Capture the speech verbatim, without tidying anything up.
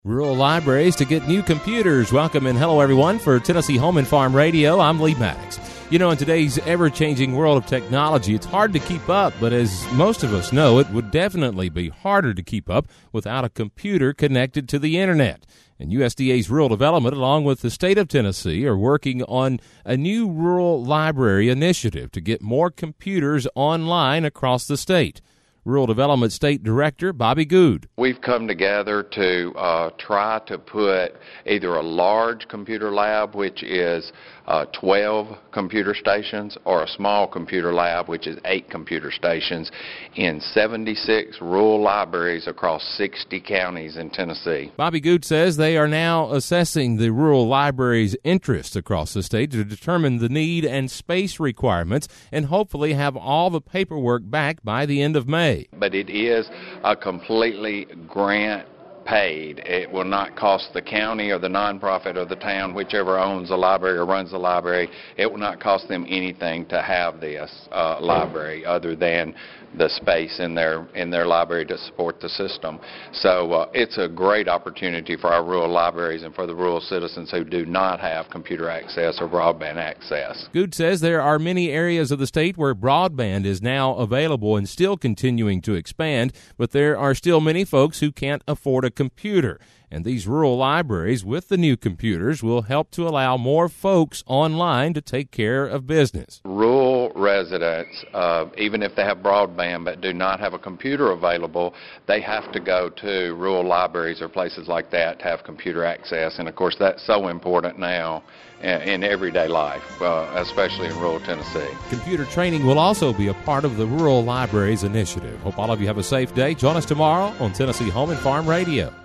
Rural libraries to get new computers. Welcome and hello, everyone, for Tennessee Home and Farm Radio. I'm Lee Maddox. You know, in today's ever-changing world of technology, it's hard to keep up, but as most of us know, it would definitely be harder to keep up without a computer connected to the Internet. And U S D A's Rural Development, along with the state of Tennessee, are working on a new rural library initiative to get more computers online across the state. Rural Development State Director Bobby Good. We've come together to uh, try to put either a large computer lab, which is uh, twelve computer stations, or a small computer lab, which is eight computer stations, in seventy-six rural libraries across sixty counties in Tennessee. Bobby Good says they are now assessing the rural libraries' interest across the state to determine the need and space requirements and hopefully have all the paperwork back by the end of May. But it is a completely grant paid. It will not cost the county or the nonprofit or the town, whichever owns the library or runs the library, it will not cost them anything to have this uh, library other than the space in their in their library to support the system. So uh, it's a great opportunity for our rural libraries and for the rural citizens who do not have computer access or broadband access. Good says there are many areas of the state where broadband is now available and still continuing to expand, but there are still many folks who can't afford a computer. And these rural libraries with the new computers will help to allow more folks online to take care of business. Rural residents, uh, even if they have broadband but do not have a computer available, they have to go to rural libraries or places like that to have computer access. And, of course, that's so important now in, in everyday life, uh, especially in rural Tennessee. Computer training will also be a part of the Rural Libraries Initiative. Hope all of you have a safe day. Join us tomorrow on Tennessee Home and Farm Radio.